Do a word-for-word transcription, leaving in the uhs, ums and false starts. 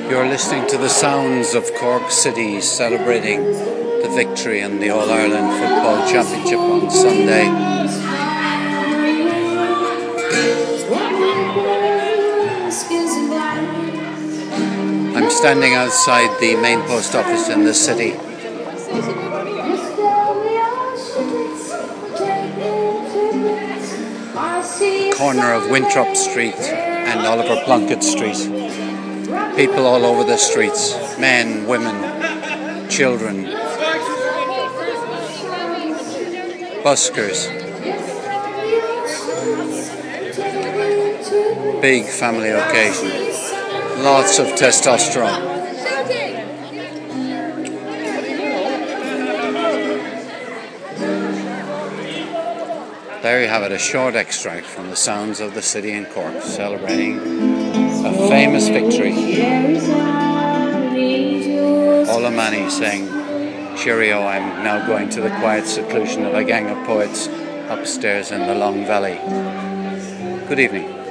You're listening to the sounds of Cork City celebrating the victory in the All-Ireland Football Championship on Sunday. I'm standing outside the main post office in the city. Corner of Winthrop Street and Oliver Plunkett Street. People all over the streets, men, women, children, buskers, big family occasion, lots of testosterone. There you have it, a short extract from the sounds of the city in Cork, celebrating a famous victory. Olamani saying, "Cheerio, I'm now going to the quiet seclusion of a gang of poets upstairs in the Long Valley." Good evening.